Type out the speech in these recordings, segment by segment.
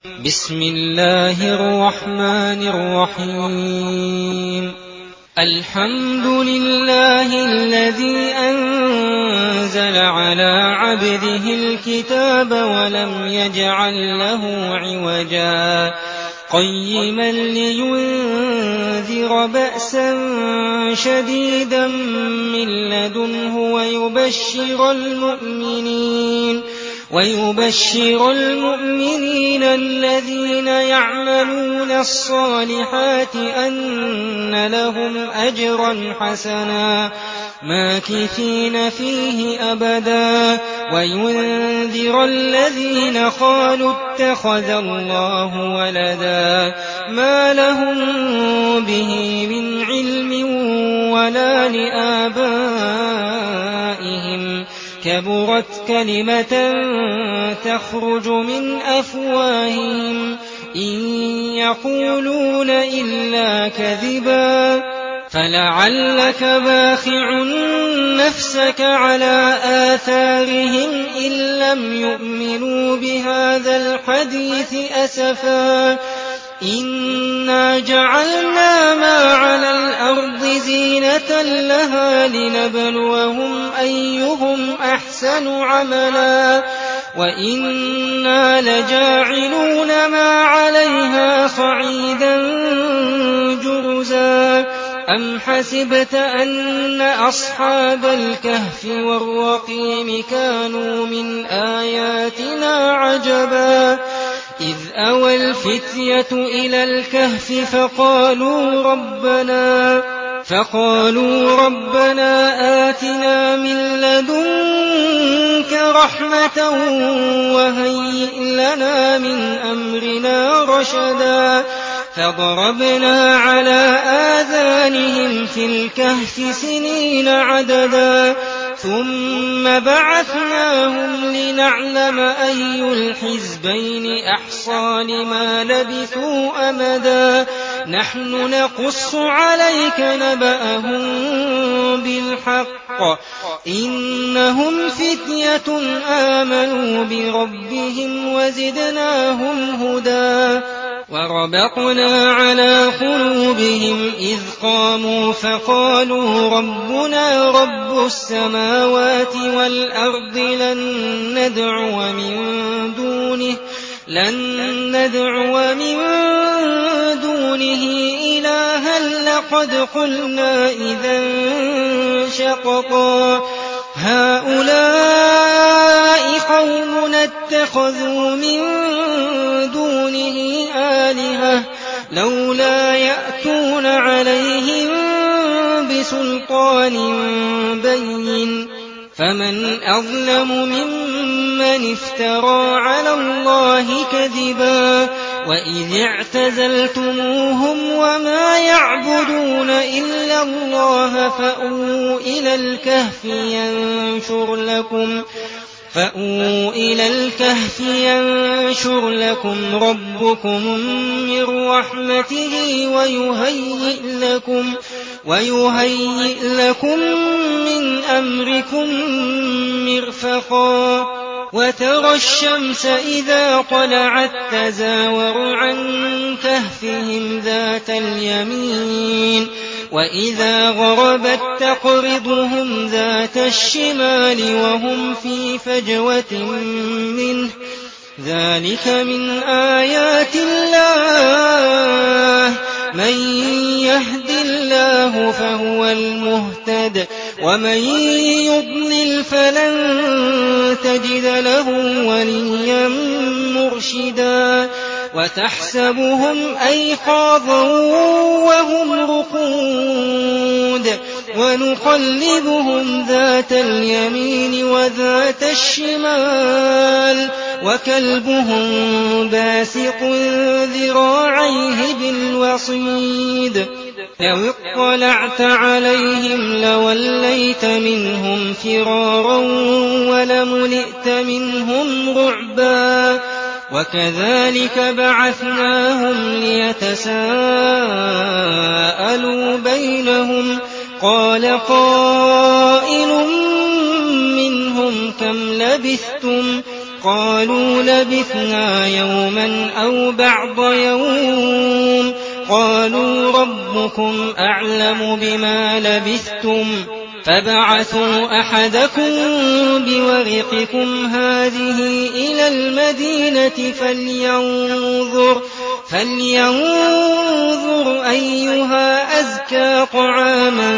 بسم الله الرحمن الرحيم الحمد لله الذي أنزل على عبده الكتاب ولم يجعل له عوجا قيما لينذر بأسا شديدا من لدنه ويبشر المؤمنين الذين يعملون الصالحات أن لهم أجرا حسنا ماكثين فيه أبدا وينذر الذين قالوا اتخذ الله ولدا ما لهم به من علم ولا لآبائهم كبرت كلمة تخرج من أفواههم إن يقولون إلا كذبا فلعلك باخع نفسك على آثارهم إن لم يؤمنوا بهذا الحديث أسفا إنا جعلنا ما على الأرض زينة لها لنبلوهم أيهم أحسن عملا وإنا لجاعلون ما عليها صعيدا جرزا أم حسبت أن أصحاب الكهف والرقيم كانوا من آياتنا عجبا إذ أوى الفتية إلى الكهف فقالوا ربنا آتنا من لدنك رحمة وهيئ لنا من أمرنا رشدا فضربنا على آذانهم في الكهف سنين عددا ثم بعثناهم لنعلم أي الحزبين أحصى لما لبثوا أمدا نحن نقص عليك نبأهم بالحق إنهم فتية آمنوا بربهم وزدناهم هدى وربطنا على قلوبهم إذ قاموا فقالوا ربنا رب السماوات والأرض لن ندعو من دونه إلها لقد قلنا إذا شططا هؤلاء قومنا اتخذوا من دونه آلهة لولا يأتون عليهم بسلطان بين فمن أظلم ممن افترى على الله كذبا وإذ اعتزلتموهم وما يعبدون إلا الله فأووا إلى الكهف ينشر لكم ربكم من رحمته ويهيئ لكم من أمركم مرفقا وترى الشمس إذا طلعت تزاور عن كهفهم ذات اليمين وإذا غربت تقرضهم ذات الشمال وهم في فجوة منه ذلك من آيات الله من يهد الله فهو المهتد ومن يضلل فلن تجد له وليا مرشدا وتحسبهم أيقاظا وهم رقود ونقلبهم ذات اليمين وذات الشمال وكلبهم باسط ذراعيه بالوصيد لو اطلعت عليهم لوليت منهم فرارا ولملئت منهم رعبا وكذلك بعثناهم ليتساءلوا بينهم قال قائل منهم كم لبثتم قالوا لبثنا يوما أو بعض يوم قالوا ربكم أعلم بما لبثتم فابعثوا أحدكم بورقكم هذه إلى المدينة فلينظر أيها أزكى طعاما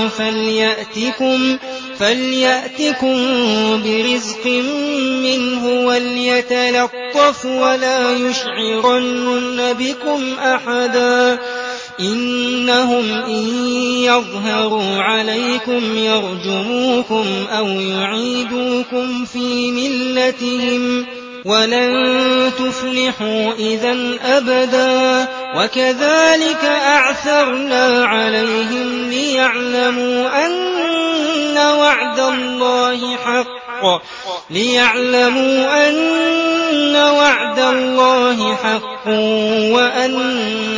فليأتكم برزق منه وليتلطف ولا يشعرن بكم أحدا إنهم إن يظهروا عليكم يرجموكم أو يعيدوكم في ملتهم ولن تفلحوا إذا أبدا وكذلك أعثرنا عليهم ليعلموا أن وعد الله حق وأن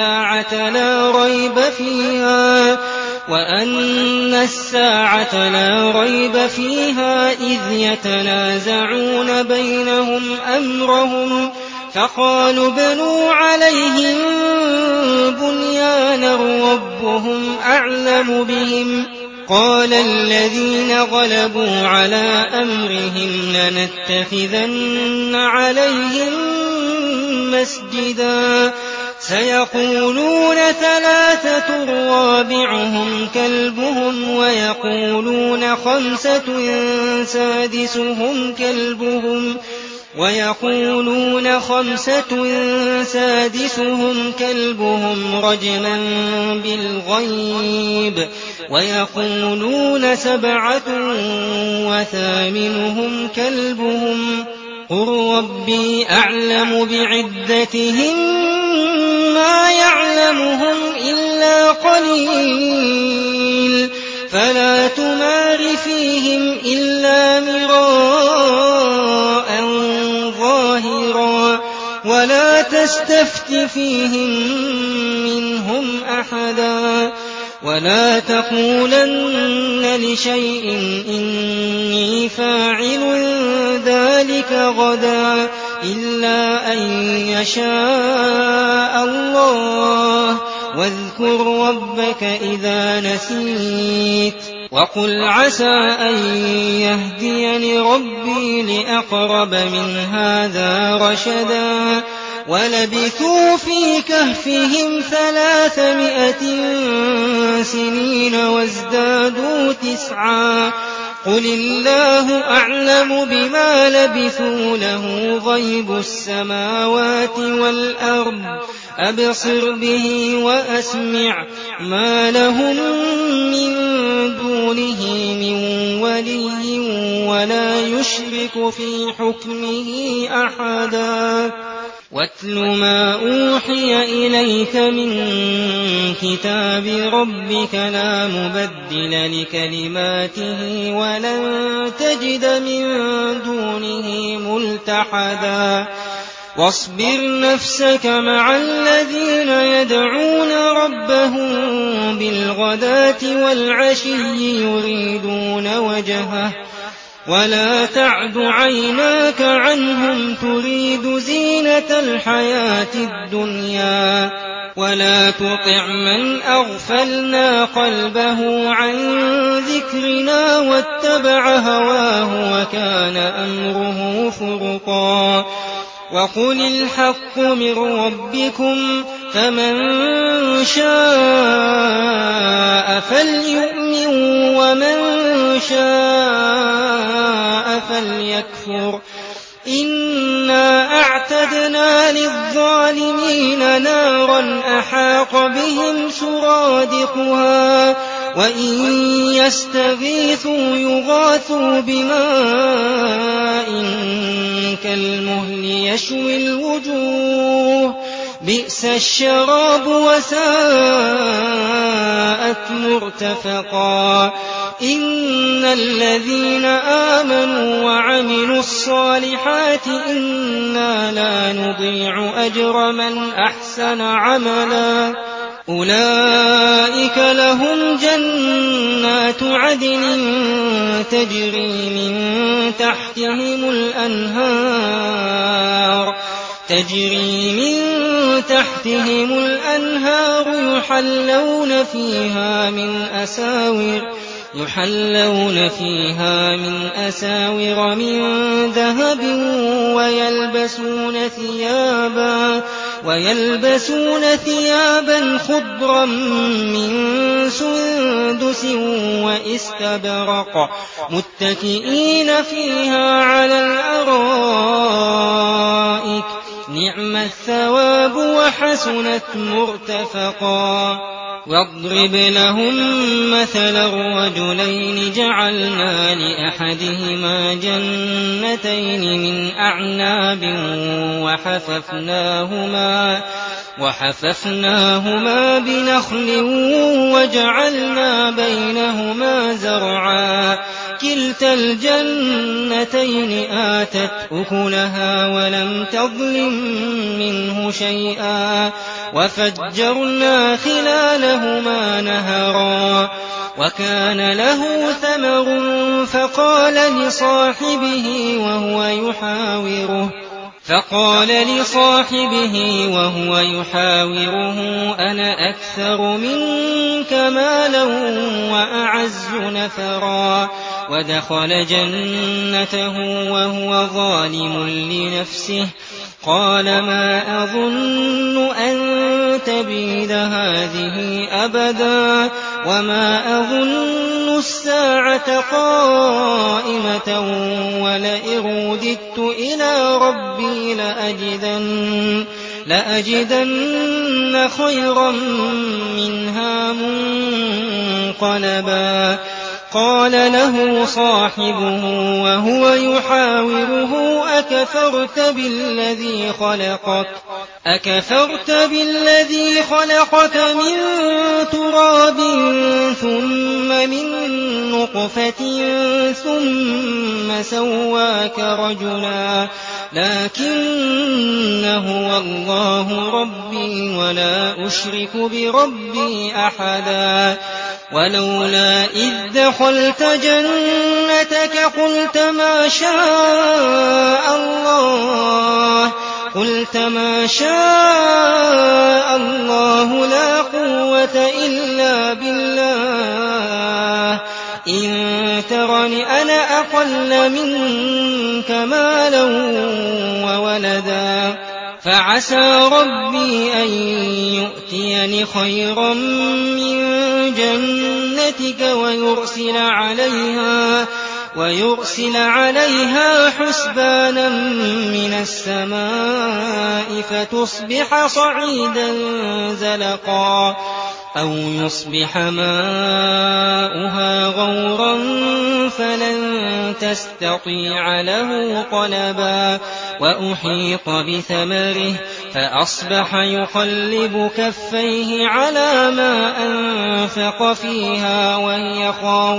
الساعة لا ريب فيها إذ يتنازعون بينهم أمرهم فقالوا ابنوا عليهم بنيانا ربهم أعلم بهم قال الذين غلبوا على أمرهم لنتخذن عليهم مسجدا سيقولون ثلاثة رابعهم كلبهم ويقولون خمسة سادسهم كلبهم رجما بالغيب ويقولون 7 وثامنهم كلبهم قل ربي أعلم بعدتهم ما يعلمهم إلا قليل فلا تمار فيهم إلا مراء ظاهرا ولا تستفت فيهم منهم أحدا ولا تقولن لشيء إني فاعل ذلك غدا إلا أن يشاء الله واذكر ربك إذا نسيت وقل عسى أن يهديني ربي لأقرب من هذا رشدا ولبثوا في كهفهم 300 سنين وازدادوا 9 قل الله أعلم بما لبثوا له غيب السماوات والأرض أبصر به وأسمع ما لهم من دونه من ولي ولا يشرك في حكمه أحدا واتل ما أوحي إليك من كتاب ربك لا مبدل لكلماته ولن تجد من دونه ملتحدا واصبر نفسك مع الذين يدعون ربهم بالغداة والعشي يريدون وجهه ولا تعد عيناك عنهم تريد زينة الحياة الدنيا ولا تطع من أغفلنا قلبه عن ذكرنا واتبع هواه وكان أمره فرطا وقل الحق من ربكم فمن شاء فليؤمن ومن شاء فليكفر إنا أعتدنا للظالمين نارا أحاط بهم سرادقها وإن يستغيثوا يغاثوا بماء كالمهل يشوي الوجوه بئس الشراب وساءت مرتفقا إن الذين آمنوا وعملوا الصالحات إنا لا نضيع أجر من أحسن عملا أولئك لهم جنات عدن تجري من تحتهم الأنهار يحلون فيها من أساور من ذهب ويلبسون ثيابا خضرا من سندس وإستبرق متكئين فيها على الأرائك نعم الثواب وحسنت مرتفقا واضرب لهم مثلا الرجلين جعلنا لأحدهما جنتين من أعناب وحففناهما بنخل وجعلنا بينهما زرعا كلتا الجنتين آتت أكلها ولم تظلم منه شيئا وفجرنا خلالهما نهرا وكان له ثمر فقال لصاحبه وهو يحاوره أنا أكثر منك مالا وأعز نفرا ودخل جنته وهو ظالم لنفسه قال ما أظن أن تبيد هذه أبدا وما أظن الساعة قائمة ولئن رددت إلى ربي لأجدن خيرا منها منقلبا قال له صاحبه وهو يحاوره أكفرت بالذي خلقك من تراب ثم من نطفة ثم سواك رجلا لكن هو الله ربي ولا أشرك بربي أحدا ولولا إذ دخلت جنتك قلت ما شاء الله لا قوة إلا بالله إن ترني أنا أقل منك مالا وولدا فعسى ربي أن يؤتيني خيرا من جنتك ويرسل عليها حسبانا من السماء فتصبح صعيدا زلقا أو يصبح ماؤها غورا فلن تستطيع له طلبا وأحيط بثمره فأصبح يقلب كفيه على ما أنفق فيها وهي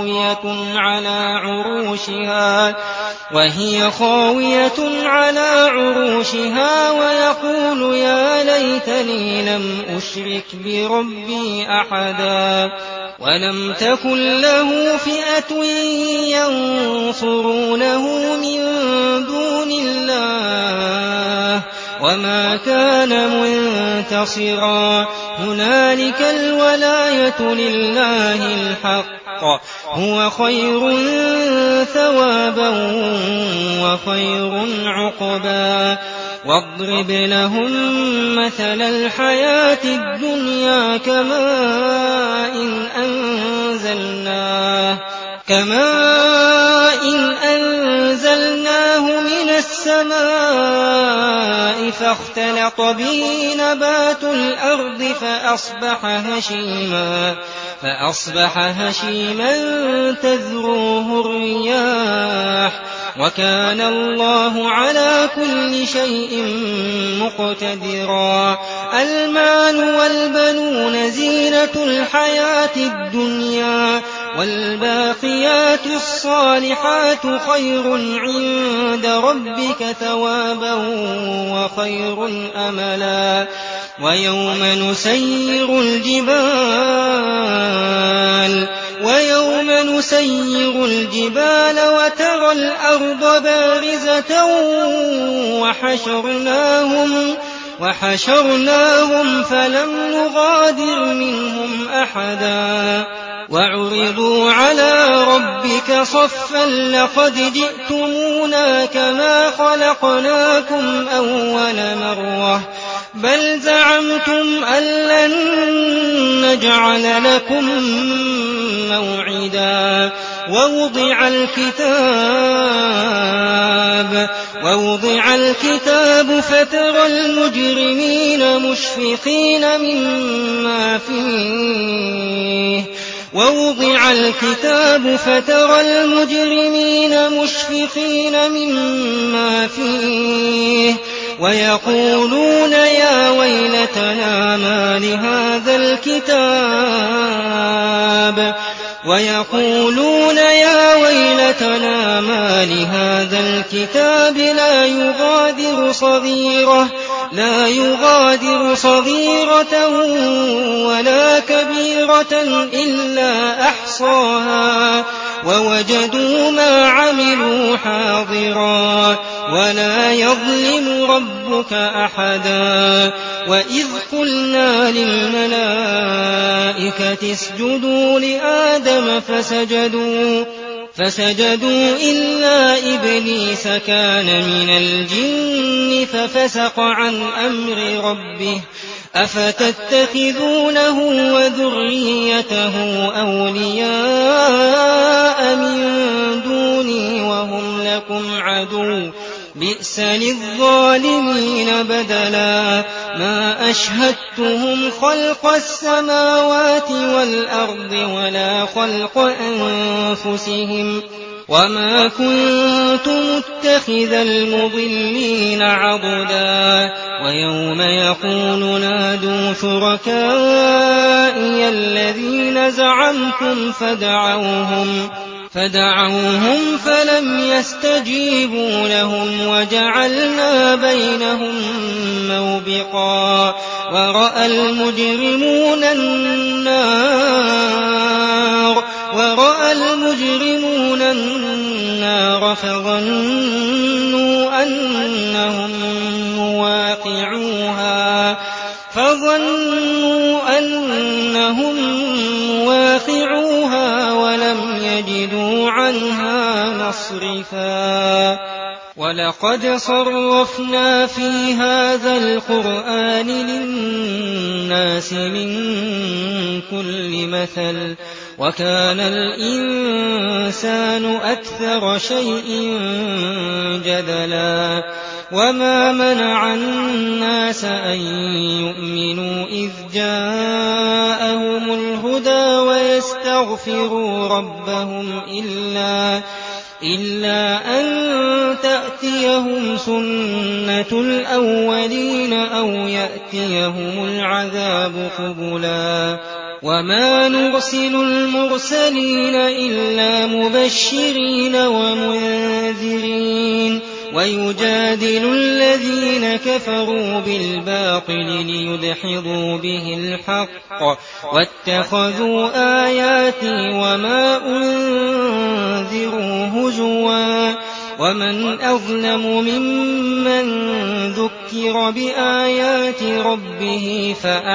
خاوية على عروشها ويقول يا ليتني لم أشرك بربي أحدا ولم تكن له فئة ينصرونه من دون الله وما كان منتصرا هنالك الولاية لله الحق هو خير ثوابا وخير عقبا واضرب لهم مثل الحياة الدنيا كماء إن أنزلناه من السماء فاختلط به نبات الأرض فأصبح هشيما تذروه الرياح وكان الله على كل شيء مقتدرا المال والبنون زينة الحياة الدنيا والباقيات الصالحات خير عند ربك ثوابا وخير أملا ويوم نسير الجبال وترى الأرض بارزة وحشرناهم فلم نغادر منهم أحدا وعرضوا على ربك صفا لقد جئتمونا كما خلقناكم أول مرة بل زعمتم أن لن نجعل لكم موعدا ووضع الكتاب فترى المجرمين مشفقين مما فيه ويقولون يا ويلتنا ما لهذا الكتاب لا يغادر صغيرة ولا كبيرة إلا أحصاها ووجدوا ما عملوا حاضرا ولا يظلم ربك أحدا وإذ قلنا للملائكة اسجدوا لآدم فسجدوا إلا إبليس كان من الجن ففسق عن أمر ربه أفتتخذونه وذريته أولياء من دوني وهم لكم عدو بئس للظالمين بدلا ما أشهدتهم خلق السماوات والأرض ولا خلق أنفسهم وما كنت متخذ المضلين عضدا ويوم يقول نادوا شركائي الذين زعمتم فدعوهم فلم يستجيبوا لهم وجعلنا بينهم موبقا ورأى المجرمون النار فظنوا أنهم مواقعوها ولم يجدوا عنها مصرفا ولقد صرفنا في هذا القرآن للناس من كل مثل وكان الإنسان أكثر شيء جدلا وما منع الناس أن يؤمنوا إذ جاءهم الهدى ويستغفروا ربهم إلا أن تأتيهم سنة الأولين أو يأتيهم العذاب قبلا وما نرسل المرسلين إلا مبشرين ومنذرين ويجادل الذين كفروا بالباطل ليدحضوا به الحق واتخذوا آياتي وما أنذروا هزوا ومن أظلم ممن ذكر بآيات ربه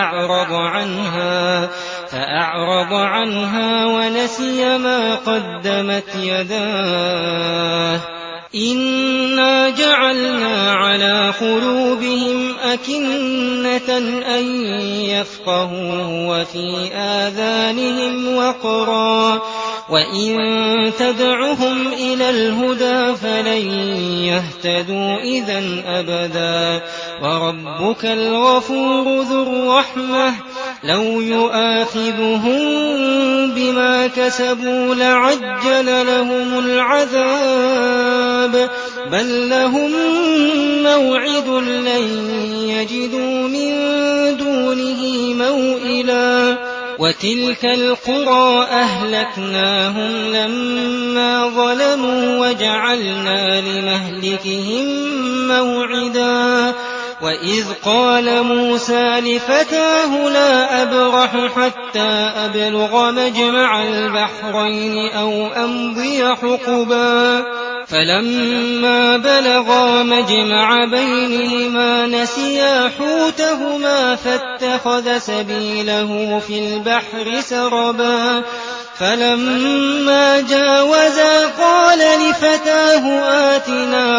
فأعرض عنها ونسي ما قدمت يداه إنا جعلنا على قلوبهم أكنة أن يفقهوه وفي آذانهم وقرا وإن تدعهم إلى الهدى فلن يهتدوا إذا أبدا وربك الغفور ذو الرحمة لو يؤاخذهم بما كسبوا لعجل لهم العذاب بل لهم موعد لن يجدوا من دونه موئلا وتلك القرى أهلكناهم لما ظلموا وجعلنا لمهلكهم موعدا وإذ قال موسى لفتاه لا أبرح حتى أبلغ مجمع البحرين أو أمضي حقبا فلما بلغا مجمع بينهما نسيا حوتهما فاتخذ سبيله في البحر سربا فلما جاوزا قال لفتاه آتنا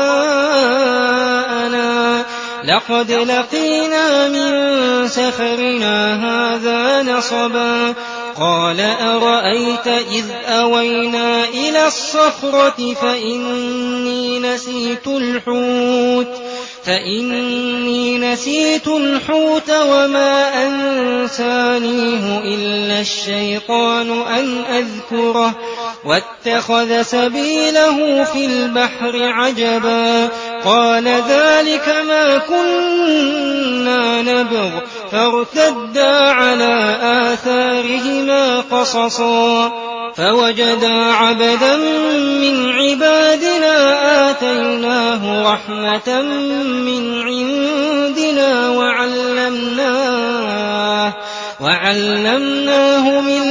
غداءنا لقد لقينا من سفرنا هذا نصبا قال أرأيت إذ أوينا إلى الصخرة فإني نسيت الحوت وما أنسانيه إلا الشيطان أن أذكره واتخذ سبيله في البحر عجبا قال ذلك ما كنا نبغ فارتدا على آثارهما قصصا فوجدا عبدا من عبادنا آتيناه رحمة من عندنا وعلمناه من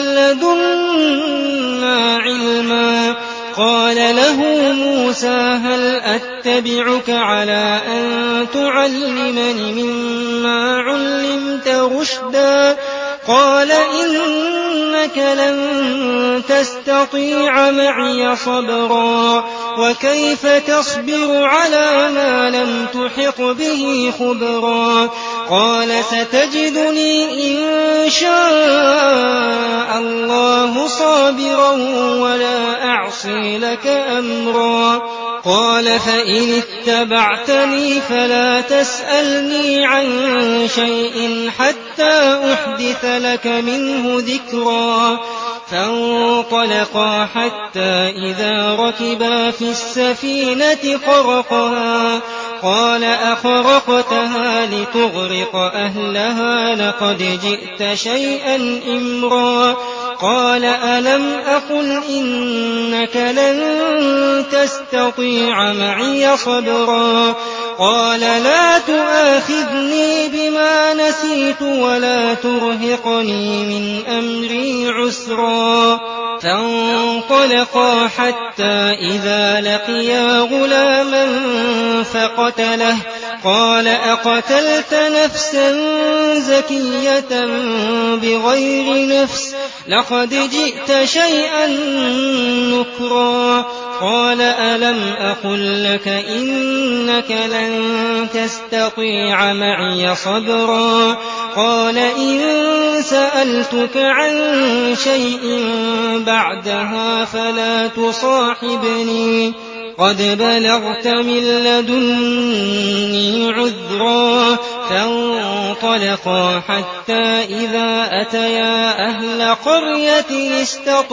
لدنا علما قال له موسى هل أتبعك على أن تعلمني مما علمت رشدا قال إنك لن تستطيع معي صبرا وكيف تصبر على ما لم تحط به خبرا قال ستجدني إن شاء الله صابرا ولا أعصي لك أمرا قال فإن اتبعتني فلا تسألني عن شيء حتى أحدث لك منه ذكرا فانطلقا حتى إذا ركبا في السفينة خرقها قال أخرقتها لتغرق أهلها لقد جئت شيئا إمرا قال ألم أقل إنك لن تستطيع معي صبرا قال لا تؤاخذني بما نسيت ولا ترهقني من أمري عسرا فانطلقا حتى إذا لقيا غلاما فقتله قال أقتلت نفسا زكية بغير نفس لقد جئت شيئا نكرا قال ألم أقل لك إنك لن تستطيع معي صبرا قال إن سألتك عن شيء بعدها فلا تصاحبني قد بلغت من لدني عذرا فانطلقا حتى إذا أتيا أهل قرية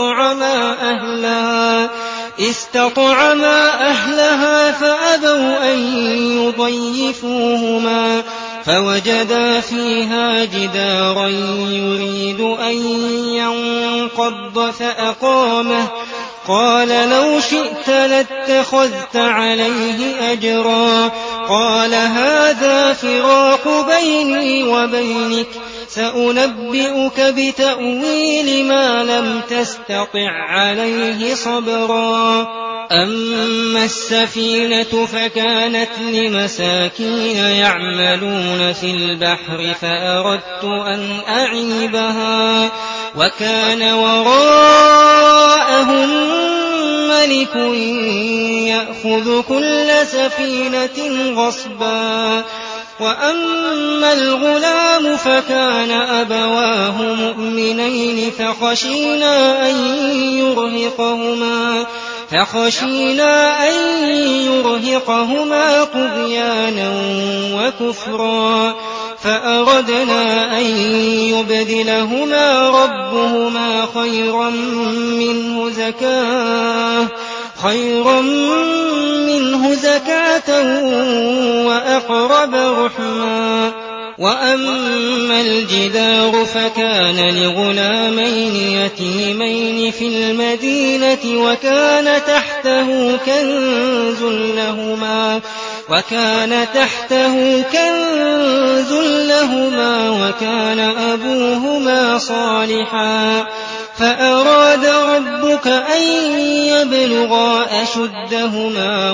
استطعما أهلها فأبوا أن يضيفوهما فوجدا فيها جدارا يريد أن ينقض فأقامه قال لو شئت لاتخذت عليه أجرا قال هذا فراق بيني وبينك سأنبئك بتأويل ما لم تستطع عليه صبرا أما السفينة فكانت لمساكين يعملون في البحر فأردت أن أعيبها وكان وراءهم ملك يأخذ كل سفينة غصبا وأما الغلام فكان أبواه مؤمنين فخشينا أن يرهقهما طغيانا وكفرا فأردنا أن يبدلهما ربهما خيرا منه زكاة وأقرب رحما وأما الجدار فكان لغلامين يتيمين في المدينة وكان تحته كنز وكان تحته كنز لهما وكان أبوهما صالحا فأراد ربك أن يبلغا أشدهما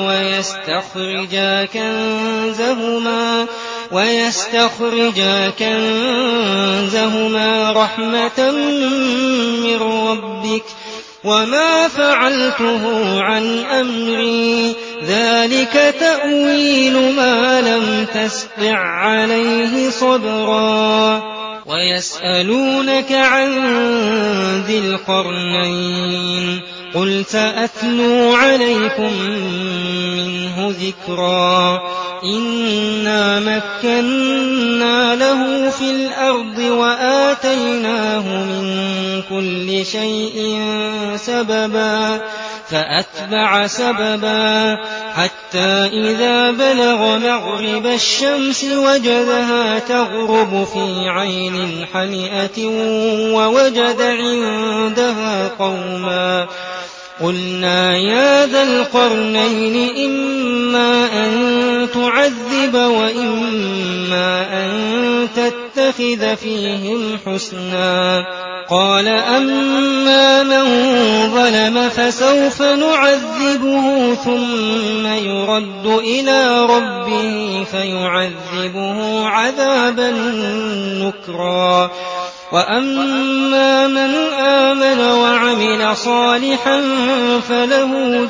ويستخرجا كنزهما رحمة من ربك وما فعلته عن أمري ذلك تأويل ما لم تسطع عليه صبرا ويسألونك عن ذي القرنين قل سأتلو عليكم منه ذكرا إنا مكنا له في الأرض وآتيناه من كل شيء سببا فأتبع سببا حتى إذا بلغ مغرب الشمس وجدها تغرب في عين حمئة ووجد عندها قوما قلنا يا ذا القرنين إما أن تعذب وإما أن تتخذ فيهم حسنا قال أما من ظلم فسوف نعذبه ثم يرد إلى ربه فيعذبه عذابا نكرا وأما من آمن وعمل صالحا فله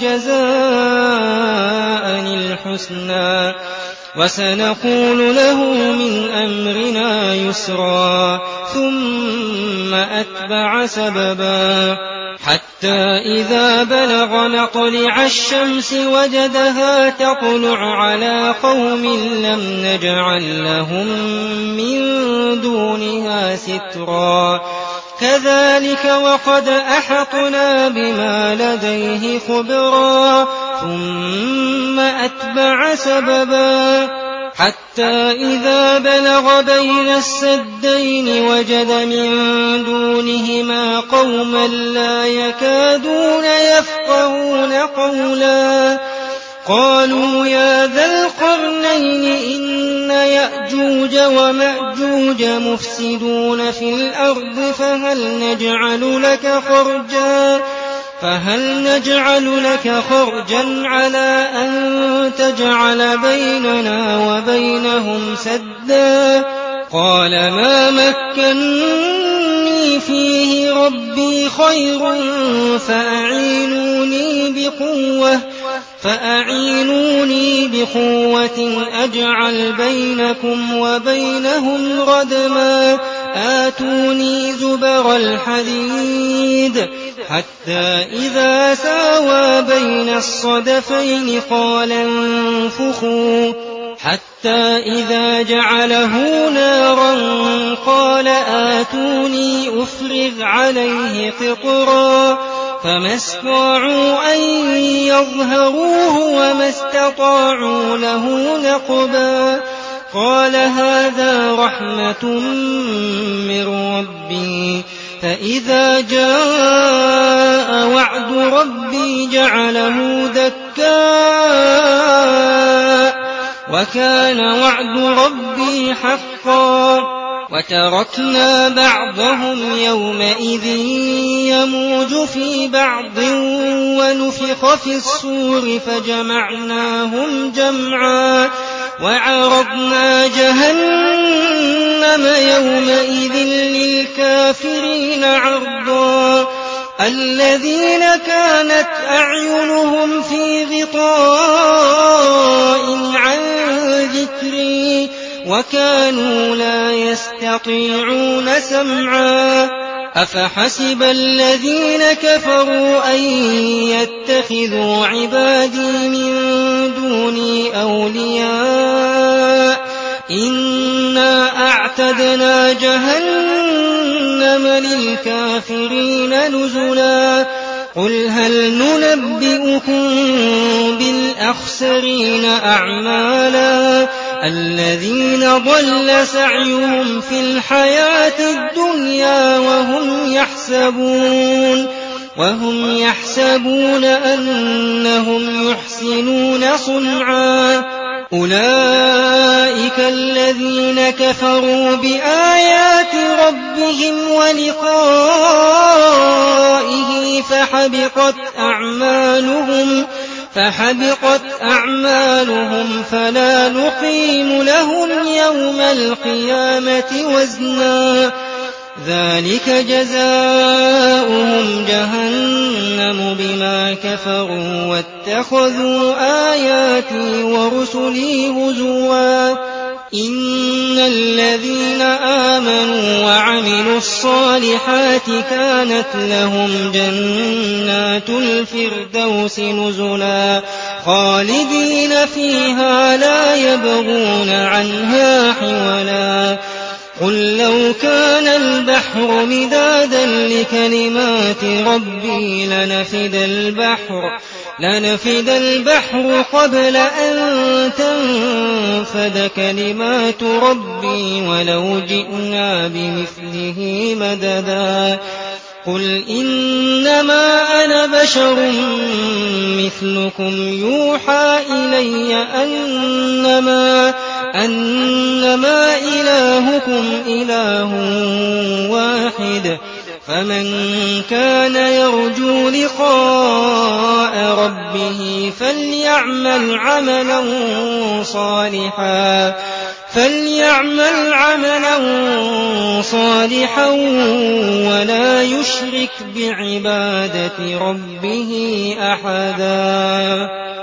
جزاء الحسنى وسنقول له من أمرنا يسرا ثم أتبع سببا حتى إذا بلغ مطلع الشمس وجدها تطلع على قوم لم نجعل لهم من دونها سترا كذلك وقد أحطنا بما لديه خبرا ثم أتبع سببا حتى إذا بلغ بين السدين وجد من دونهما قوما لا يكادون يفقهون قولا قالوا يا ذا القرنين إن يأجوج ومأجوج مفسدون في الأرض فهل نجعل لك خرجا على أن تجعل بيننا وبينهم سدا قال ما مكني فيه ربي خير فأعينوني بقوة أجعل بينكم وبينهم ردما آتوني زبر الحديد حتى إذا ساوى بين الصدفين قال انفخوا حتى إذا جعله نارا قال آتوني أفرغ عليه قطرا فما استطاعوا أن يظهروه وما استطاعوا له نقبا قال هذا رحمة من ربي فإذا جاء وعد ربي جعله دكاء وكان وعد ربي حقا وتركنا بعضهم يومئذ يموج في بعض ونفخ في الصور فجمعناهم جمعا وعرضنا جهنم يومئذ للكافرين عرضا الذين كانت أعينهم في غطاء عن ذكري وكانوا لا يستطيعون سمعا أفحسب الذين كفروا أن يتخذوا عبادي من دوني أولياء إنا أعتدنا جهنم للكافرين نزلا قل هل ننبئكم بالأخسرين أعمالا الذين ضل سعيهم في الحياة الدنيا وهم يحسبون أنهم يحسنون صنعا أولئك الذين كفروا بآيات ربهم ولقائه فحبطت أعمالهم فلا نقيم لهم يوم القيامة وزنا ذلك جزاؤهم جهنم بما كفروا واتخذوا آياتي ورسلي هزوا إن الذين آمنوا وعملوا الصالحات كانت لهم جنات الفردوس نزلا خالدين فيها لا يبغون عنها حولا قل لو كان البحر مدادا لكلمات ربي لنفد البحر قبل أن تنفد كلمات ربي ولو جئنا بمثله مددا قل إنما أنا بشر مثلكم يوحى إلي أنما إلهكم إله واحد فمن كان يرجو لقاء ربه فليعمل عملا صالحا ولا يشرك بعبادة ربه أحدا